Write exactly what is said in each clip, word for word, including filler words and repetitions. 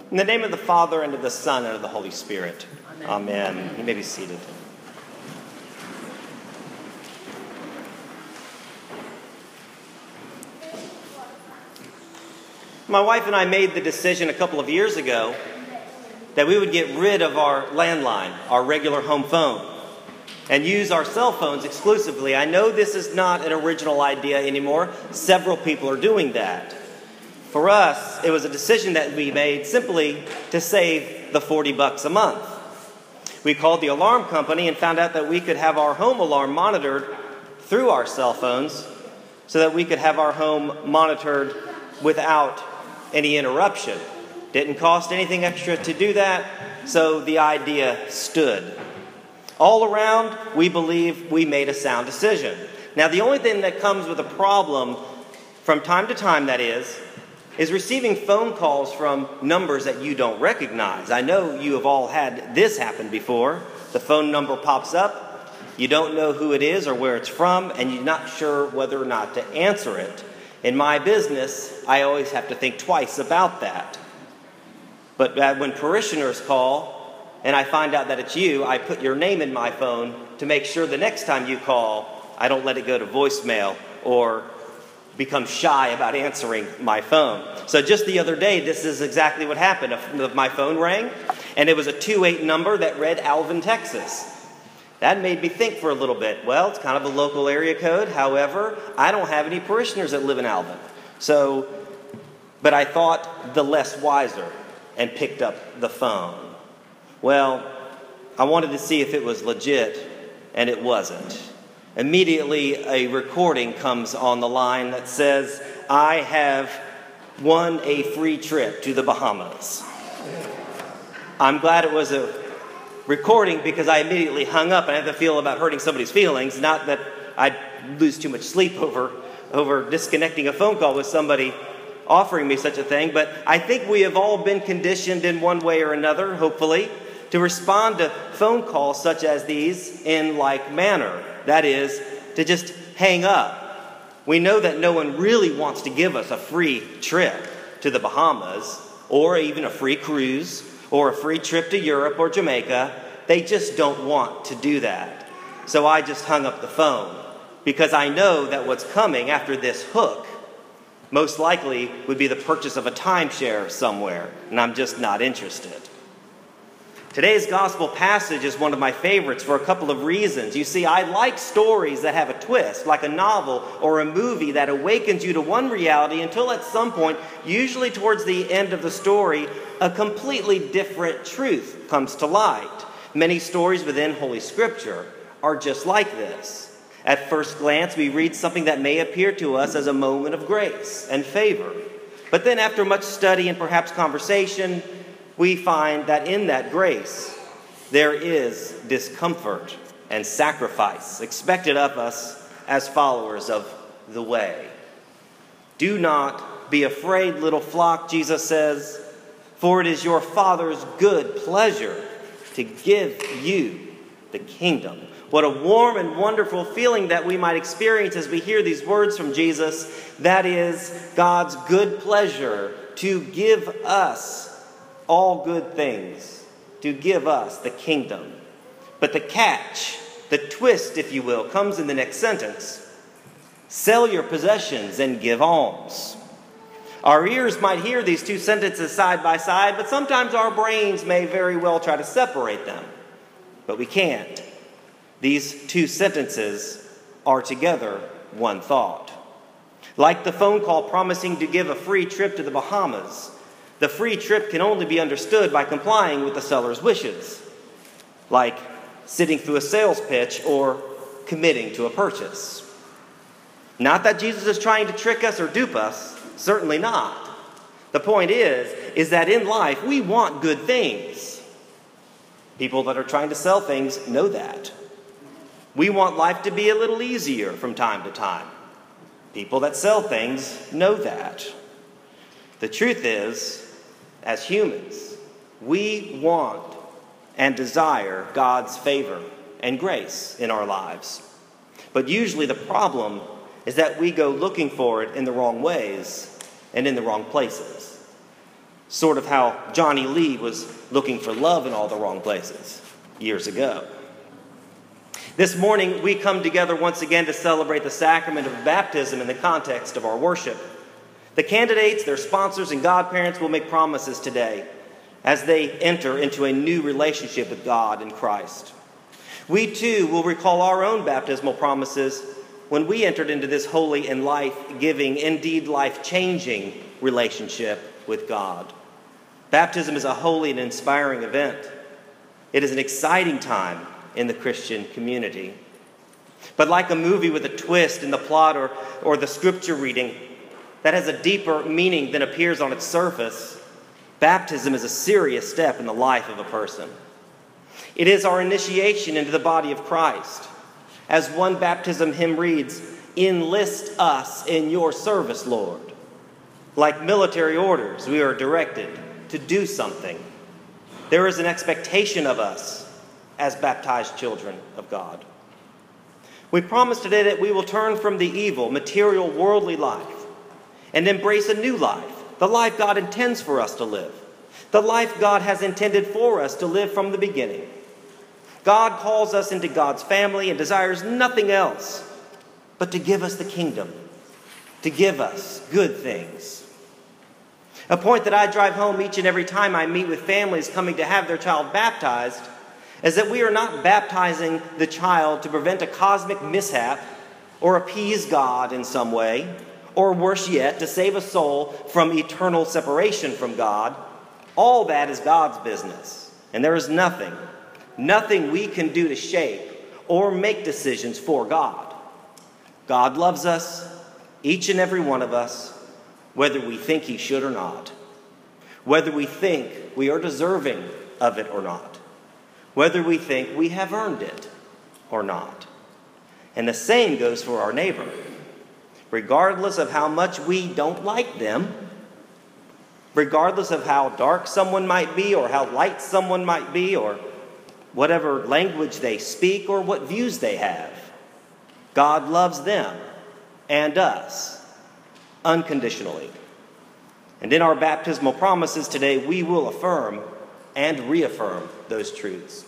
In the name of the Father, and of the Son, and of the Holy Spirit. Amen. Amen. You may be seated. My wife and I made the decision a couple of years ago that we would get rid of our landline, our regular home phone, and use our cell phones exclusively. I know this is not an original idea anymore. Several people are doing that. For us, it was a decision that we made simply to save the forty bucks a month. We called the alarm company and found out that we could have our home alarm monitored through our cell phones so that we could have our home monitored without any interruption. Didn't cost anything extra to do that, so the idea stood. All around, we believe we made a sound decision. Now, the only thing that comes with a problem from time to time, that is, is receiving phone calls from numbers that you don't recognize. I know you have all had this happen before. The phone number pops up, you don't know who it is or where it's from, and you're not sure whether or not to answer it. In my business, I always have to think twice about that. But when parishioners call, and I find out that it's you, I put your name in my phone to make sure the next time you call, I don't let it go to voicemail or become shy about answering my phone. So just the other day, this is exactly what happened. My phone rang, and it was a two eight number that read Alvin, Texas. That made me think for a little bit. Well, it's kind of a local area code. However, I don't have any parishioners that live in Alvin. So, but I thought the less wiser and picked up the phone. Well, I wanted to see if it was legit, and it wasn't. Immediately, a recording comes on the line that says, I have won a free trip to the Bahamas. I'm glad it was a recording because I immediately hung up, and I had to feel about hurting somebody's feelings. Not that I'd lose too much sleep over, over disconnecting a phone call with somebody offering me such a thing, but I think we have all been conditioned in one way or another, hopefully, to respond to phone calls such as these in like manner. That is, to just hang up. We know that no one really wants to give us a free trip to the Bahamas, or even a free cruise, or a free trip to Europe or Jamaica. They just don't want to do that. So I just hung up the phone, because I know that what's coming after this hook most likely would be the purchase of a timeshare somewhere, and I'm just not interested. Today's gospel passage is one of my favorites for a couple of reasons. You see, I like stories that have a twist, like a novel or a movie that awakens you to one reality until at some point, usually towards the end of the story, a completely different truth comes to light. Many stories within Holy Scripture are just like this. At first glance, we read something that may appear to us as a moment of grace and favor. But then after much study and perhaps conversation, we find that in that grace, there is discomfort and sacrifice expected of us as followers of the way. Do not be afraid, little flock, Jesus says, for it is your Father's good pleasure to give you the kingdom. What a warm and wonderful feeling that we might experience as we hear these words from Jesus. That is God's good pleasure to give us all good things, to give us the kingdom. But the catch, the twist, if you will, comes in the next sentence. Sell your possessions and give alms. Our ears might hear these two sentences side by side, but sometimes our brains may very well try to separate them. But we can't. These two sentences are together one thought. Like the phone call promising to give a free trip to the Bahamas, the free trip can only be understood by complying with the seller's wishes, like sitting through a sales pitch or committing to a purchase. Not that Jesus is trying to trick us or dupe us, certainly not. The point is, is that in life we want good things. People that are trying to sell things know that. We want life to be a little easier from time to time. People that sell things know that. The truth is, as humans, we want and desire God's favor and grace in our lives. But usually the problem is that we go looking for it in the wrong ways and in the wrong places. Sort of how Johnny Lee was looking for love in all the wrong places years ago. This morning, we come together once again to celebrate the sacrament of baptism in the context of our worship. The candidates, their sponsors, and godparents will make promises today as they enter into a new relationship with God in Christ. We too will recall our own baptismal promises when we entered into this holy and life-giving, indeed life-changing relationship with God. Baptism is a holy and inspiring event. It is an exciting time in the Christian community. But like a movie with a twist in the plot or, or the scripture reading that has a deeper meaning than appears on its surface, baptism is a serious step in the life of a person. It is our initiation into the body of Christ. As one baptism hymn reads, "Enlist us in your service, Lord." Like military orders, we are directed to do something. There is an expectation of us as baptized children of God. We promise today that we will turn from the evil, material, worldly life and embrace a new life, the life God intends for us to live, the life God has intended for us to live from the beginning. God calls us into God's family and desires nothing else but to give us the kingdom, to give us good things. A point that I drive home each and every time I meet with families coming to have their child baptized is that we are not baptizing the child to prevent a cosmic mishap or appease God in some way, or worse yet, to save a soul from eternal separation from God. All that is God's business, and there is nothing, nothing we can do to shape or make decisions for God. God loves us, each and every one of us, whether we think he should or not, whether we think we are deserving of it or not, whether we think we have earned it or not. And the same goes for our neighbor. Regardless of how much we don't like them, regardless of how dark someone might be or how light someone might be or whatever language they speak or what views they have, God loves them and us unconditionally. And in our baptismal promises today, we will affirm and reaffirm those truths.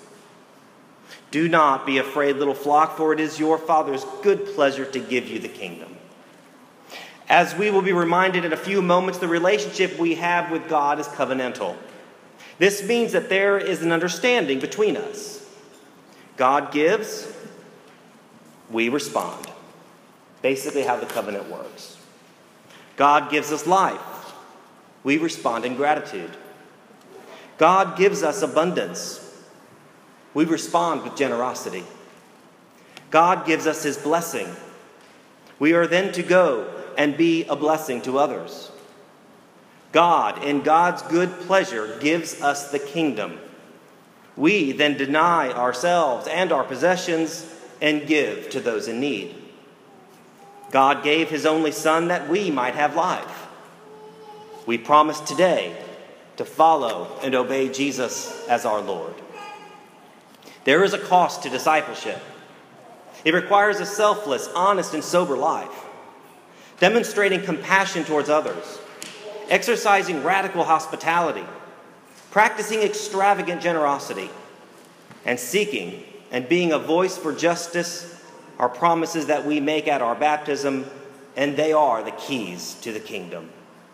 Do not be afraid, little flock, for it is your Father's good pleasure to give you the kingdom. As we will be reminded in a few moments, the relationship we have with God is covenantal. This means that there is an understanding between us. God gives, we respond. Basically how the covenant works. God gives us life. We respond in gratitude. God gives us abundance. We respond with generosity. God gives us his blessing. We are then to go and be a blessing to others. God, in God's good pleasure, gives us the kingdom. We then deny ourselves and our possessions and give to those in need. God gave his only Son that we might have life. We promise today to follow and obey Jesus as our Lord. There is a cost to discipleship. It requires a selfless, honest, and sober life, demonstrating compassion towards others, exercising radical hospitality, practicing extravagant generosity, and seeking and being a voice for justice are promises that we make at our baptism, and they are the keys to the kingdom.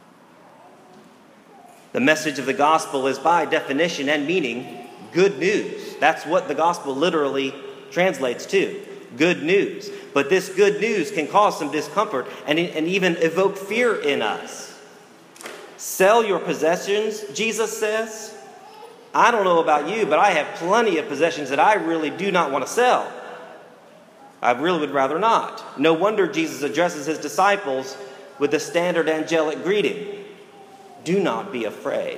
The message of the gospel is by definition and meaning good news. That's what the gospel literally translates to, good news. But this good news can cause some discomfort and, and even evoke fear in us. Sell your possessions, Jesus says. I don't know about you, but I have plenty of possessions that I really do not want to sell. I really would rather not. No wonder Jesus addresses his disciples with the standard angelic greeting. Do not be afraid.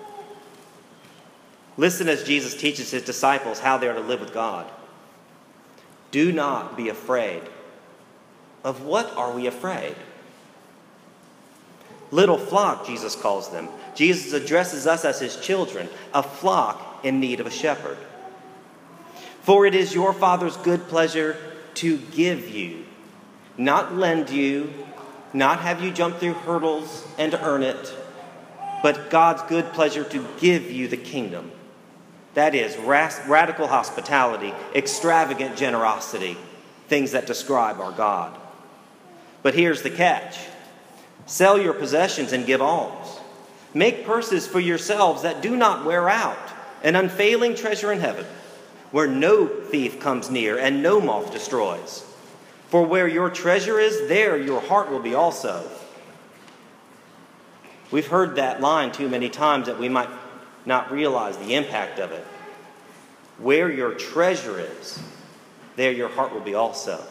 Listen as Jesus teaches his disciples how they are to live with God. Do not be afraid. Of what are we afraid? Little flock, Jesus calls them. Jesus addresses us as his children, a flock in need of a shepherd. For it is your Father's good pleasure to give you, not lend you, not have you jump through hurdles and earn it, but God's good pleasure to give you the kingdom. That is ras- radical hospitality, extravagant generosity, things that describe our God. But here's the catch. Sell your possessions and give alms. Make purses for yourselves that do not wear out, an unfailing treasure in heaven, where no thief comes near and no moth destroys. For where your treasure is, there your heart will be also. We've heard that line too many times that we might not realize the impact of it. Where your treasure is, there your heart will be also.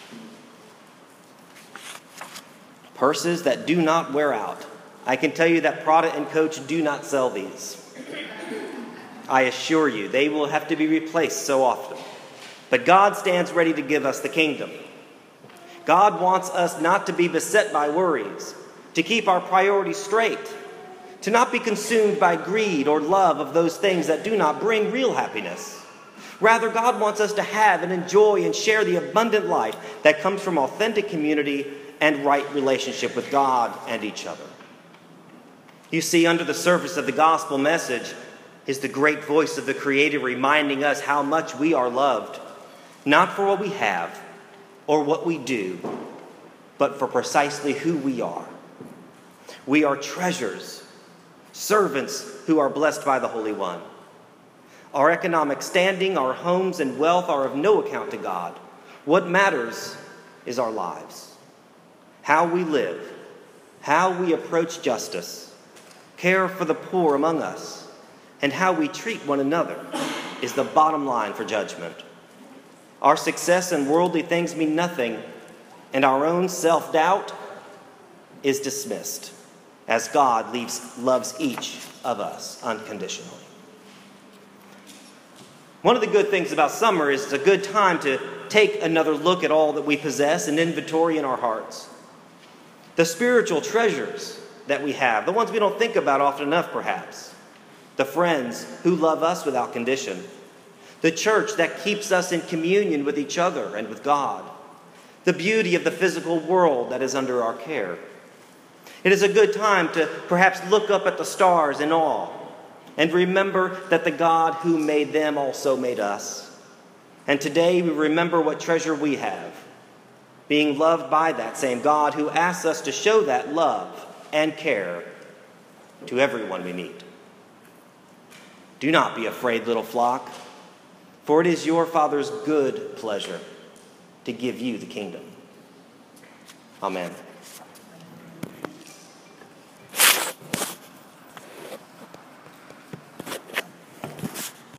Purses that do not wear out. I can tell you that Prada and Coach do not sell these. I assure you, they will have to be replaced so often. But God stands ready to give us the kingdom. God wants us not to be beset by worries, to keep our priorities straight, to not be consumed by greed or love of those things that do not bring real happiness. Rather, God wants us to have and enjoy and share the abundant life that comes from authentic community and right relationship with God and each other. You see, under the surface of the gospel message is the great voice of the Creator reminding us how much we are loved, not for what we have or what we do, but for precisely who we are. We are treasures, servants who are blessed by the Holy One. Our economic standing, our homes and wealth are of no account to God. What matters is our lives. How we live, how we approach justice, care for the poor among us, and how we treat one another is the bottom line for judgment. Our success in worldly things mean nothing, and our own self-doubt is dismissed, as God leaves, loves each of us unconditionally. One of the good things about summer is it's a good time to take another look at all that we possess and inventory in our hearts. The spiritual treasures that we have, the ones we don't think about often enough perhaps. The friends who love us without condition. The church that keeps us in communion with each other and with God. The beauty of the physical world that is under our care. It is a good time to perhaps look up at the stars in awe and remember that the God who made them also made us. And today we remember what treasure we have, being loved by that same God who asks us to show that love and care to everyone we meet. Do not be afraid, little flock, for it is your Father's good pleasure to give you the kingdom. Amen.